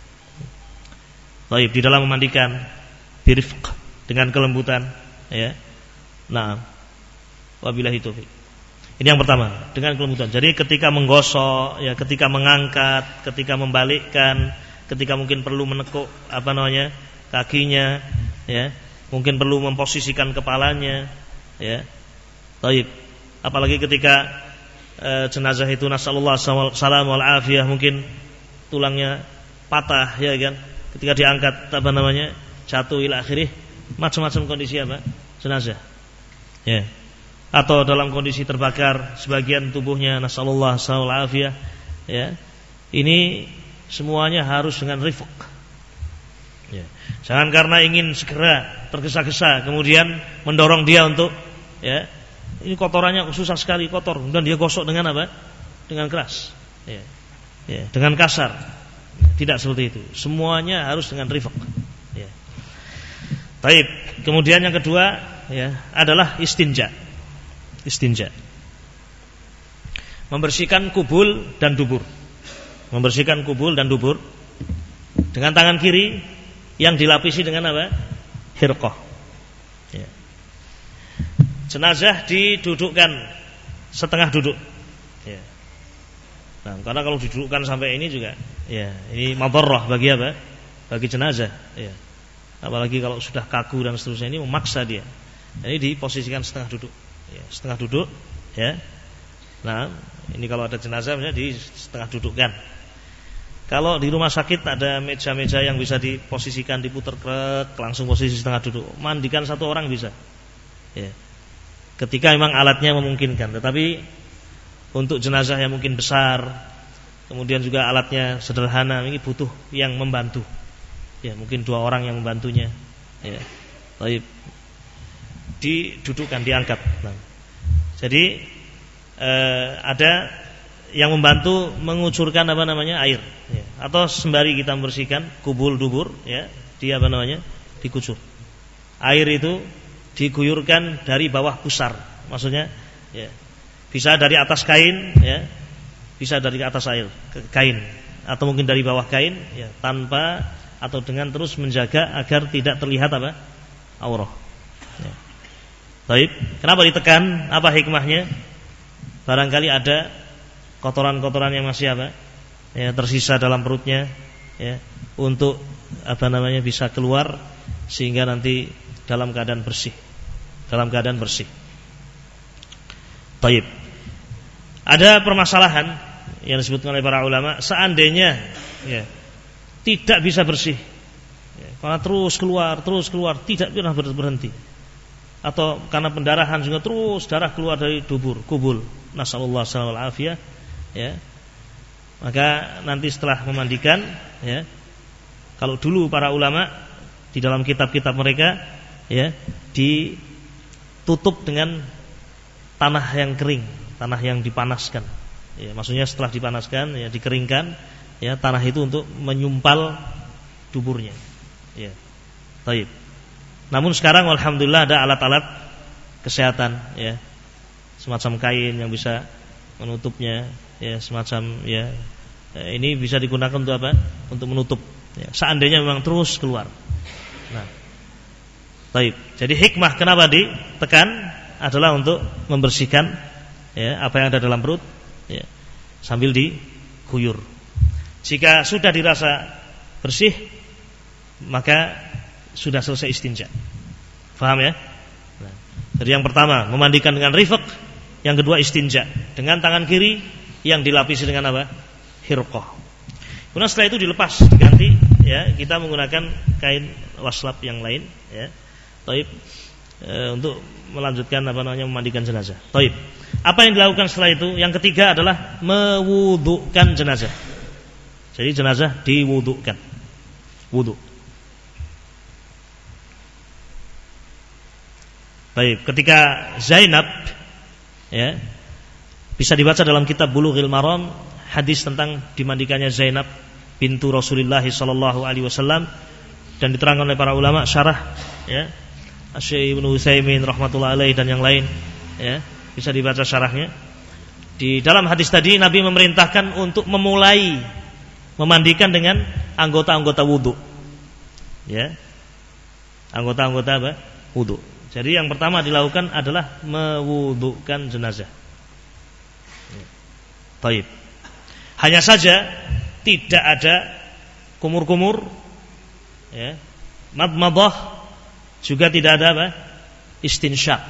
Speaker 2: Baik, di dalam memandikan birifq, dengan kelembutan, ya. Nah, wabillahi taufiq. Ini yang pertama, dengan kelembutan. Jadi ketika menggosok, ya, ketika mengangkat, ketika membalikkan, ketika mungkin perlu menekuk kakinya, ya, mungkin perlu memposisikan kepalanya, ya. Baik. Apalagi ketika jenazah itu nasallallahu salam wal afiyah, mungkin tulangnya patah, ya kan, ketika diangkat jatuh ila akhirih, macam-macam kondisi apa? Jenazah. Ya. Atau dalam kondisi terbakar sebagian tubuhnya, nasallallahu alaihi ya. Ini semuanya harus dengan rifq. Ya. Jangan karena ingin segera tergesa-gesa kemudian mendorong dia untuk ya, ini kotorannya susah sekali kotor, dan dia gosok dengan apa? Dengan keras. Ya. Ya, dengan kasar. Tidak seperti itu. Semuanya harus dengan rifq. Ya. Baik. Kemudian yang kedua ya adalah istinja. Istinja. Membersihkan kubul dan dubur. Membersihkan kubul dan dubur dengan tangan kiri yang dilapisi dengan apa? Hirqah. Ya. Jenazah didudukkan setengah duduk. Ya. Nah, karena kalau didudukkan sampai ini juga, ya, ini madharrah bagi apa? Bagi jenazah. Ya. Apalagi kalau sudah kaku dan seterusnya, ini memaksa dia. Ini diposisikan setengah duduk. Ya, setengah duduk. Ya. Nah, ini kalau ada jenazah, misalnya di setengah dudukkan. Kalau di rumah sakit ada meja-meja yang bisa diposisikan, diputar krek, langsung posisi setengah duduk. Mandikan satu orang bisa. Ya. Ketika memang alatnya memungkinkan. Tetapi untuk jenazah yang mungkin besar, kemudian juga alatnya sederhana, ini butuh yang membantu. Ya, mungkin 2 orang yang membantunya. Ya. Baik. Didudukkan, diangkat. Nah. Jadi ada yang membantu mengucurkan apa namanya air, ya. Atau sembari kita membersihkan kubul dubur, ya, dia apa namanya dikucur. Air itu diguyurkan dari bawah pusar, maksudnya, ya. Bisa dari atas kain, ya, bisa dari atas air kain, atau mungkin dari bawah kain, ya, tanpa atau dengan terus menjaga agar tidak terlihat apa aurah. Ya. Baik, kenapa ditekan? Apa hikmahnya? Barangkali ada kotoran-kotoran yang masih apa, ya, tersisa dalam perutnya, ya, untuk apa namanya bisa keluar sehingga nanti dalam keadaan bersih, dalam keadaan bersih. Baik. Ada permasalahan yang disebutkan oleh para ulama, seandainya ya, tidak bisa bersih, ya, karena terus keluar, tidak pernah berhenti, atau karena pendarahan juga terus darah keluar dari dubur, kubul, nasallallahu alaihi ya, maka nanti setelah memandikan, ya, kalau dulu para ulama di dalam kitab-kitab mereka, ya, ditutup dengan tanah yang kering, tanah yang dipanaskan, ya, maksudnya setelah dipanaskan, ya, dikeringkan, ya, tanah itu untuk menyumpal duburnya, ya. Baik. Namun sekarang alhamdulillah ada alat-alat kesehatan, ya, semacam kain yang bisa menutupnya, ya, semacam, ya, ini bisa digunakan untuk apa? Untuk menutup, ya, seandainya memang terus keluar. Nah, baik. Jadi hikmah kenapa ditekan adalah untuk membersihkan, ya, apa yang ada dalam perut, ya, sambil diguyur. Jika sudah dirasa bersih, maka sudah selesai istinja. Faham ya? Nah, jadi yang pertama memandikan dengan rifq, yang kedua istinja dengan tangan kiri yang dilapisi dengan apa? Hirqah. Kemudian setelah itu dilepas, diganti, ya, kita menggunakan kain waslab yang lain, ya. Taib. Untuk melanjutkan apa namanya memandikan jenazah. Taib. Apa yang dilakukan setelah itu? Yang ketiga adalah mewudukan jenazah. Jadi jenazah diwudukan. Wudu. Baik, ketika Zainab, ya, bisa dibaca dalam kitab Bulughul Maram hadis tentang dimandikannya Zainab bintu Rasulullah sallallahu alaihi wasallam, dan diterangkan oleh para ulama syarah, ya, Syekh Ibnu Utsaimin rahmatullahi alaihi dan yang lain, ya, bisa dibaca syarahnya. Di dalam hadis tadi Nabi memerintahkan untuk memulai memandikan dengan anggota-anggota wudu, ya, anggota-anggota apa? Wudu. Jadi yang pertama dilakukan adalah mewudukan jenazah. Baik. Hanya saja tidak ada kumur-kumur, ya, madmadah, juga tidak ada apa? Istinsyaq.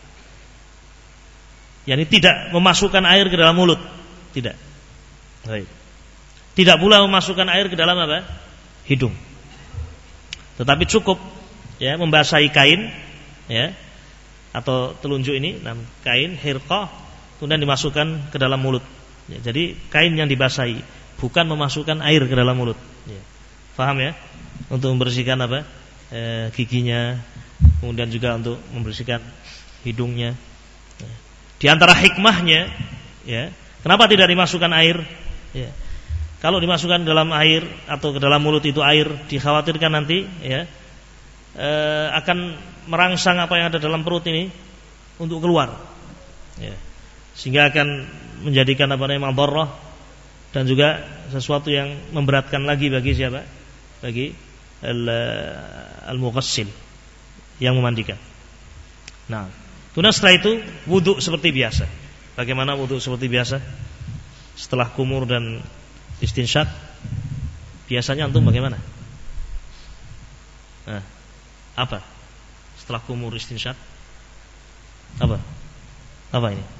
Speaker 2: Yani tidak memasukkan air ke dalam mulut, tidak. Baik. Tidak pula memasukkan air ke dalam apa? Hidung. Tetapi cukup ya, membasahi kain, ya, atau telunjuk ini, kain hirqah, kemudian dimasukkan ke dalam mulut. Ya, jadi kain yang dibasahi, bukan memasukkan air ke dalam mulut. Ya. Paham ya? Untuk membersihkan apa? Giginya, kemudian juga untuk membersihkan hidungnya. Ya. Di antara hikmahnya, ya, kenapa tidak dimasukkan air? Ya. Kalau dimasukkan dalam air atau ke dalam mulut itu air, dikhawatirkan nanti, ya, akan merangsang apa yang ada dalam perut ini untuk keluar, ya. Sehingga akan menjadikan apa namanya madharrah dan juga sesuatu yang memberatkan lagi bagi siapa? Bagi al-mughassil yang memandikan. Nah, kemudian setelah itu wudu seperti biasa. Bagaimana wudu seperti biasa? Setelah kumur dan istinsyak, biasanya antum bagaimana? Nah, apa? Setelah kumur istinsyak, apa? Apa ini?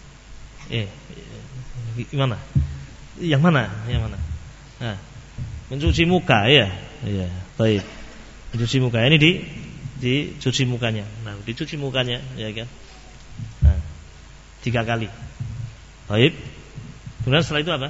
Speaker 2: Gimana? Yang mana? Nah, mencuci muka, ya. Iya, baik. Mencuci muka. Ini dicuci mukanya. Nah, dicuci mukanya, ya kan? Nah, 3 kali. Baik. Kemudian setelah itu apa?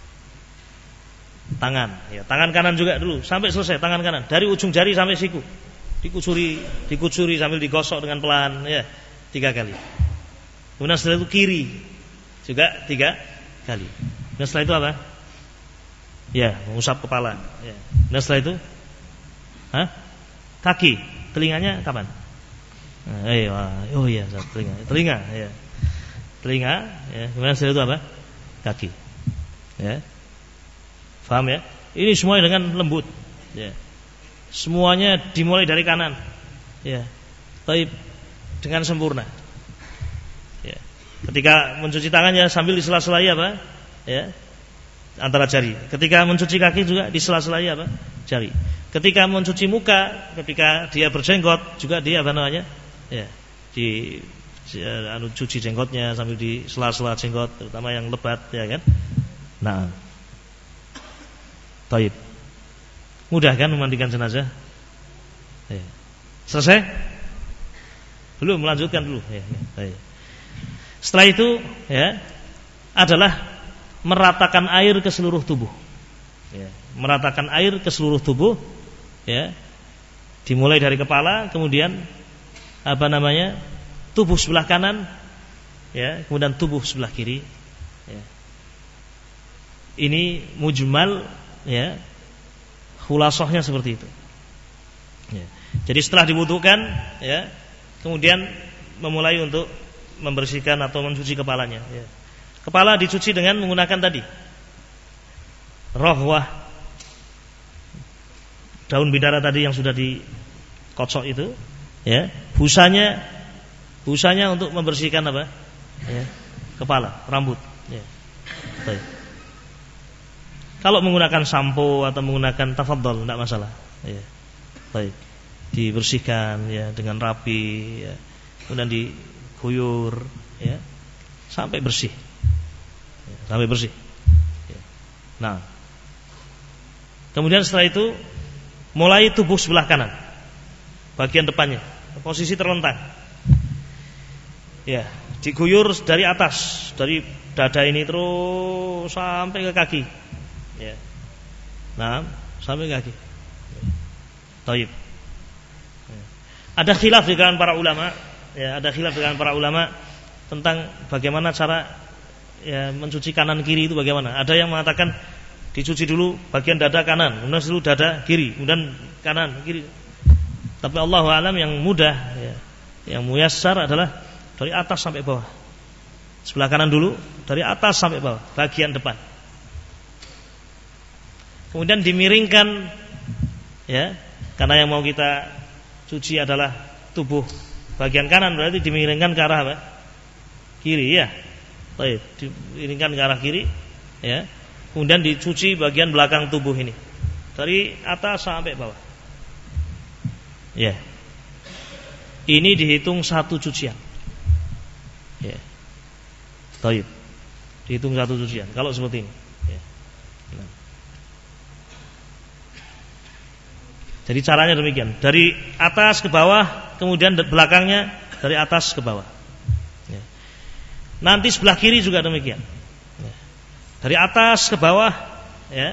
Speaker 2: Tangan, ya, tangan kanan juga dulu sampai selesai tangan kanan dari ujung jari sampai siku dikucuri sambil digosok dengan pelan, ya, 3 kali. Kemudian setelah itu kiri juga 3 kali. Dan setelah itu apa? Ya, mengusap kepala. Ya. Dan setelah itu, kaki, telinganya kapan? Oh iya, telinga, ya, telinga. Ya. Kemudian setelah itu apa? Kaki. Ya. Paham ya? Ini semuanya dengan lembut. Ya. Semuanya dimulai dari kanan. Ya. Taib dengan sempurna. Ya. Ketika mencuci tangannya sambil disela-selai apa? Ya. Antara jari. Ketika mencuci kaki juga disela-selai apa? Jari. Ketika mencuci muka, ketika dia berjenggot juga dia apa namanya? Ya. Cuci jenggotnya sambil disela-sela jenggot, terutama yang lebat, ya kan? Nah. Taib. Mudah kan memandikan jenazah? Ya. Selesai? Belum, melanjutkan dulu. Ya. Baik. Setelah itu, ya, adalah meratakan air ke seluruh tubuh. Ya. Meratakan air ke seluruh tubuh. Ya. Dimulai dari kepala, kemudian apa namanya? Tubuh sebelah kanan, ya, kemudian tubuh sebelah kiri. Ya. Ini mujmal. Ya, khulasahnya seperti itu. Ya. Jadi setelah diwudukan, ya, kemudian memulai untuk membersihkan atau mencuci kepalanya. Ya. Kepala dicuci dengan menggunakan tadi rohwah, daun bidara tadi yang sudah dikocok itu. Ya. Busanya untuk membersihkan apa? Ya. Kepala, rambut. Ya. Baik. Kalau menggunakan sampo atau menggunakan tafadhol tidak masalah. Ya. Baik. Dibersihkan, ya, dengan rapi, ya. Kemudian diguyur, ya, sampai bersih. Ya, sampai bersih. Ya. Nah. Kemudian setelah itu mulai tubuh sebelah kanan. Bagian depannya, posisi terlentang. Ya, diguyur dari atas, dari dada ini terus sampai ke kaki. Ya. Nah, sampai kaki. Taib. Ya. Ada khilaf di kalangan para ulama, ya, ada khilaf di kalangan para ulama tentang bagaimana cara, ya, mencuci kanan kiri itu bagaimana. Ada yang mengatakan dicuci dulu bagian dada kanan, kemudian dulu dada kiri, kemudian kanan kiri. Tapi Allahu a'lam yang mudah, ya, yang muyassar adalah dari atas sampai bawah. Sebelah kanan dulu, dari atas sampai bawah, bagian depan. Kemudian dimiringkan, ya, karena yang mau kita cuci adalah tubuh bagian kanan, berarti dimiringkan ke arah apa? Kiri, ya. Baik, dimiringkan ke arah kiri, ya. Kemudian dicuci bagian belakang tubuh ini dari atas sampai bawah. Ya. Ini dihitung 1 cucian. Ya. Baik. Dihitung 1 cucian kalau seperti ini. Ya. Nah. Jadi caranya demikian, dari atas ke bawah, kemudian belakangnya dari atas ke bawah. Ya. Nanti sebelah kiri juga demikian. Ya. Dari atas ke bawah, ya.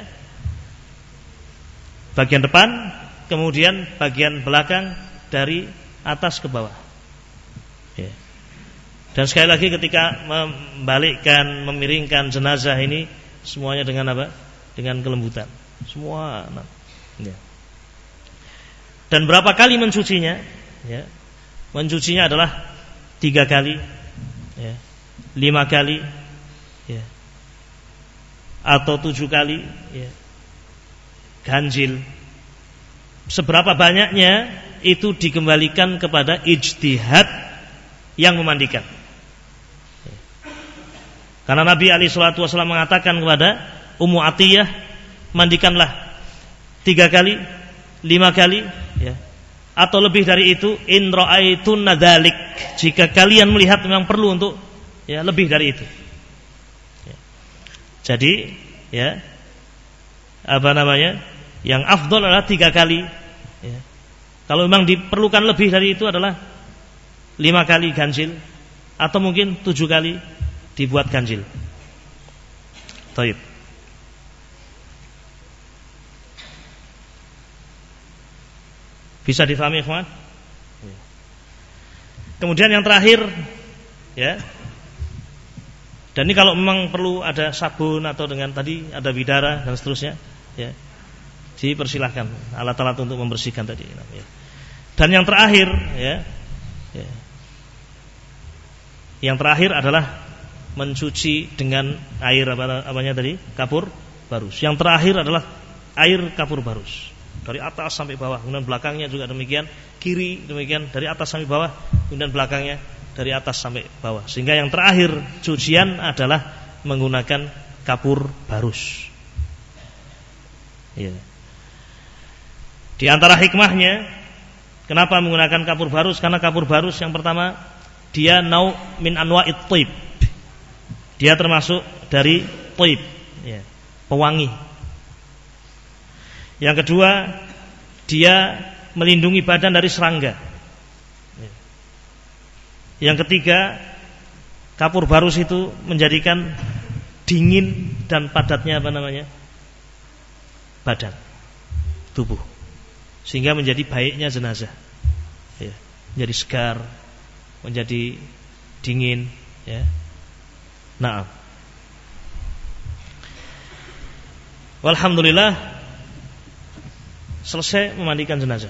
Speaker 2: Bagian depan, kemudian bagian belakang dari atas ke bawah. Ya. Dan sekali lagi ketika membalikkan, memiringkan jenazah ini semuanya dengan apa? Dengan kelembutan. Semua. Ya. Dan berapa kali mencucinya? Ya. Mencucinya adalah 3 kali, ya. 5 kali, ya. Atau 7 kali, ya. Ganjil. Seberapa banyaknya itu dikembalikan kepada ijtihad yang memandikan. Ya. Karena Nabi SAW mengatakan kepada Ummu Atiyah, mandikanlah 3 kali, 5 kali, ya, atau lebih dari itu, in ra'aitunna dzalik, jika kalian melihat memang perlu untuk ya lebih dari itu. Ya. Jadi, ya, apa namanya? Yang afdol adalah 3 kali. Ya. Kalau memang diperlukan lebih dari itu adalah 5 kali ganjil, atau mungkin 7 kali dibuat ganjil. Baik. Bisa difahami, ikhwan? Kemudian yang terakhir, ya. Dan ini kalau memang perlu ada sabun atau dengan tadi ada bidara dan seterusnya, ya. Dipersilahkan alat-alat untuk membersihkan tadi, ya. Dan yang terakhir, ya. Ya. Yang terakhir adalah mencuci dengan air apanya tadi? Kapur barus. Yang terakhir adalah air kapur barus. Dari atas sampai bawah, kemudian belakangnya juga demikian, kiri demikian, dari atas sampai bawah, kemudian belakangnya dari atas sampai bawah. Sehingga yang terakhir cucian adalah menggunakan kapur barus. Ya. Di antara hikmahnya, kenapa menggunakan kapur barus? Karena kapur barus yang pertama, dia nau min anwa'it thaib. Dia termasuk dari thaib, ya, pewangi. Yang kedua, dia melindungi badan dari serangga. Yang ketiga, kapur barus itu menjadikan dingin dan padatnya apa namanya? Badan, tubuh. Sehingga menjadi baiknya jenazah. Ya, menjadi segar, menjadi dingin, ya. Naam. Walhamdulillah, selesai memandikan jenazah.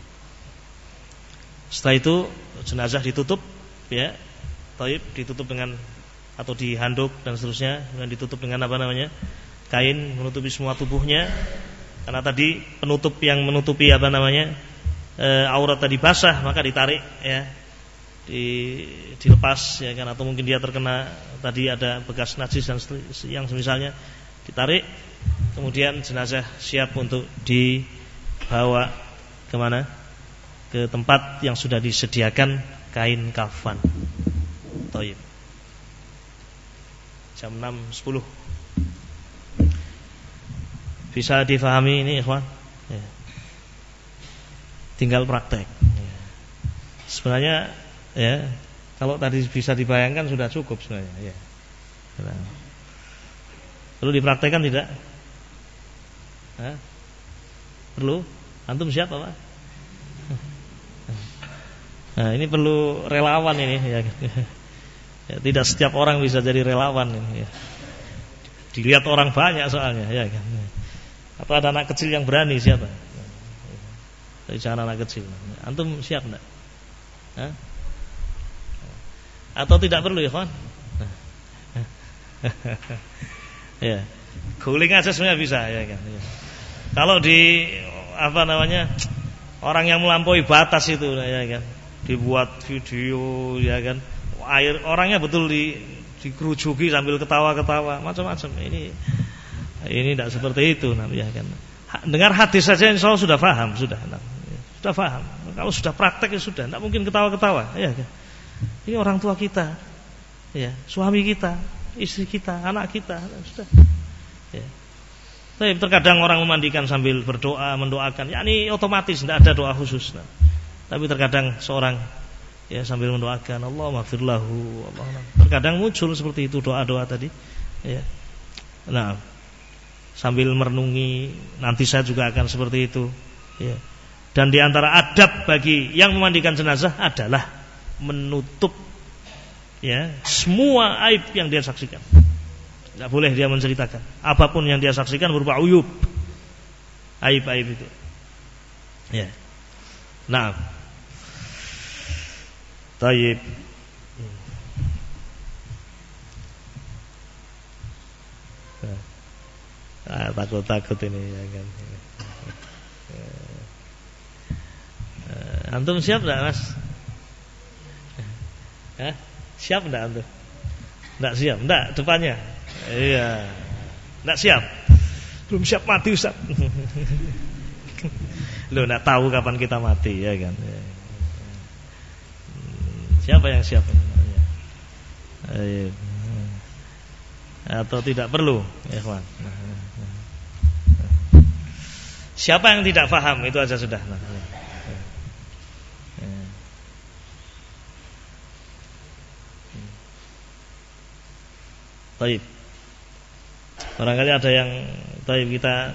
Speaker 2: Setelah itu jenazah ditutup, ya, taib, ditutup dengan atau dihanduk dan seterusnya, dan ditutup dengan apa namanya? Kain menutupi semua tubuhnya. Karena tadi penutup yang menutupi apa namanya? Aurat tadi basah, maka ditarik, ya. Dilepas, ya kan, atau mungkin dia terkena tadi ada bekas najis dan yang semisalnya, ditarik. Kemudian jenazah siap untuk dibawa kemana? Ke tempat yang sudah disediakan kain kafan. Thayyib. Jam 6.10. Bisa difahami ini, ikhwan? Ya. Tinggal praktek. Ya. Sebenarnya, ya, kalau tadi bisa dibayangkan sudah cukup sebenarnya. Ya. Perlu dipraktekkan tidak? Hah? Perlu? Antum siapa, Pak? Nah, ini perlu relawan ini, ya. Ya, tidak setiap orang bisa jadi relawan ini, ya. Dilihat orang banyak soalnya, ya kan. Atau ada anak kecil yang berani, siapa? Jangan anak kecil. Antum siap enggak? Hah? Atau tidak perlu, ya, kawan? Ya. Guling aja sebenarnya bisa, ya kan. Ya. Kalau di apa namanya? Orang yang melampaui batas itu, ya kan. Dibuat video, ya kan. Air orangnya betul dikerujuki sambil ketawa-ketawa, macam-macam. Ini tidak seperti itu, ya kan. Dengar hadis saja insya Allah sudah paham, sudah paham. Kalau sudah praktek ya sudah, tidak mungkin ketawa-ketawa, ya kan. Ini orang tua kita, ya, suami kita, istri kita, anak kita, sudah. Ya. Tapi terkadang orang memandikan sambil berdoa, mendoakan, yakni otomatis tidak ada doa khusus. Nah. Tapi terkadang seorang ya sambil mendoakan Allah maghfirlahu, Allah. Terkadang muncul seperti itu doa-doa tadi. Ya. Nah, sambil merenungi nanti saya juga akan seperti itu. Ya. Dan di antara adab bagi yang memandikan jenazah adalah menutup ya semua aib yang dia saksikan. Tidak boleh dia menceritakan apapun yang dia saksikan berupa uyub, aib-aib itu. Ya. Nah, tayyib. Takut ini ya kan. Antum siap enggak, Mas? Siap enggak antum? Enggak siap, enggak depannya. Iya. Enggak siap. Belum siap mati, Ustaz. Loh, enggak tahu kapan kita mati ya kan. Siapa yang siap? Atau tidak perlu, ikhwan. Siapa yang tidak paham itu aja sudah. Taib. Barangkali ada yang taib kita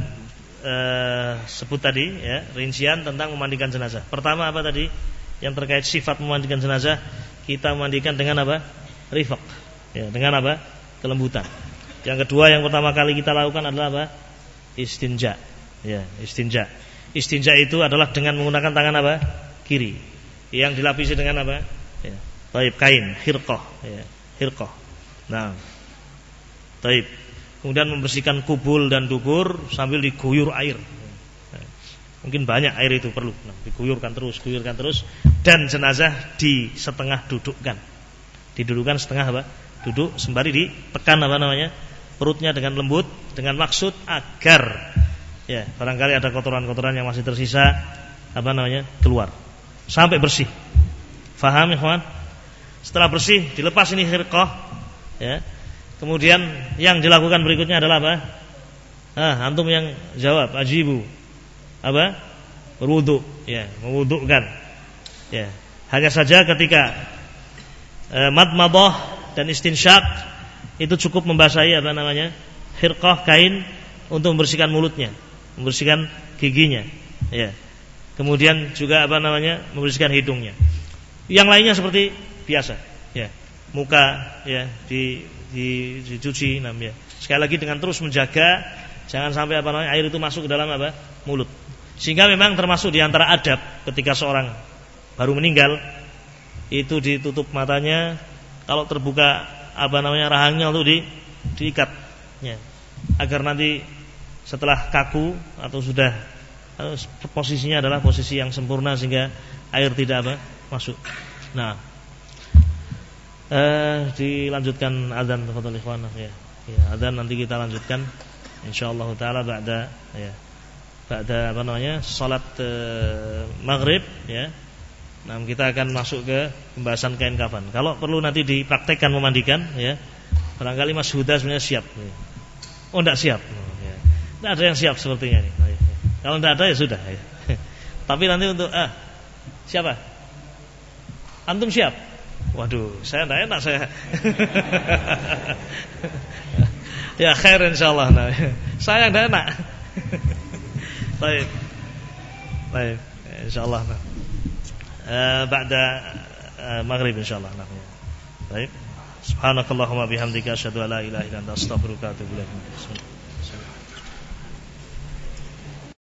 Speaker 2: sebut tadi ya, rincian tentang memandikan jenazah. Pertama apa tadi? Yang terkait sifat memandikan jenazah, kita memandikan dengan apa? Rifaq. Ya, dengan apa? Kelembutan. Yang kedua yang pertama kali kita lakukan adalah apa? Istinja. Ya, istinja. Istinja itu adalah dengan menggunakan tangan apa? Kiri. Yang dilapisi dengan apa? Ya, taib, kain, hirqah, ya, hirqah. Nah, taib. Kemudian membersihkan kubul dan dubur sambil diguyur air. Mungkin banyak air itu perlu. Nah, diguyurkan terus, dan jenazah di setengah dudukkan. Didudukkan setengah apa? Duduk sembari ditekan apa namanya? Perutnya dengan lembut, dengan maksud agar ya, barangkali ada kotoran-kotoran yang masih tersisa apa namanya? Keluar. Sampai bersih. Faham ya, kawan? Setelah bersih, dilepas ini hirqah, ya. Kemudian yang dilakukan berikutnya adalah apa? Antum yang jawab, ajibu. Apa? Berwudu, ya, mewudukkan. Ya. Hanya saja ketika madmadah dan istinsyak itu cukup membasahi apa namanya? Hirqah, kain untuk membersihkan mulutnya, membersihkan giginya, ya. Kemudian juga apa namanya? Membersihkan hidungnya. Yang lainnya seperti biasa, ya. Muka ya dicuci ya. Sekali lagi dengan terus menjaga jangan sampai apa namanya air itu masuk ke dalam apa? Mulut. Sehingga memang termasuk di antara adab ketika seorang baru meninggal itu ditutup matanya, kalau terbuka apa namanya rahangnya untuk diikat ya. Agar nanti setelah kaku atau sudah posisinya adalah posisi yang sempurna sehingga air tidak apa? Masuk. Nah, dilanjutkan azan tafadhol ikhwan ya. Ya, azan nanti kita lanjutkan insyaallah taala ba'da apa namanya? Salat maghrib ya. Nah, kita akan masuk ke pembahasan kain kafan. Kalau perlu nanti dipraktekkan memandikan ya. Barangkali Mas Huda sebenarnya siap ya. Oh, enggak siap. Ya. Enggak ada yang siap sepertinya nih. Ya. Kalau enggak ada ya sudah ya. Tapi nanti untuk siapa? Antum siap? Waduh, saya enggak enak saya. Ya khair insyaallah. Nah, saya enggak enak. Baik. Baik, insyaallah. Ba'da maghrib insyaallah. Baik. Subhanakallahumma bihamdika asyhadu an la ilaha illa anta astaghfiruka wa atubu ilaik.